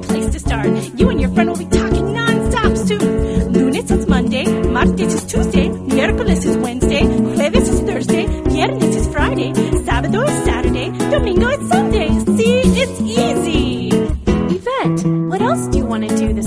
great place to start. You and your friend will be talking non-stop soon. Lunes is Monday, martes is Tuesday, miércoles is Wednesday, jueves is Thursday, viernes is Friday, sábado is Saturday, domingo is Sunday. See, it's easy. Yvette, what else do you want to do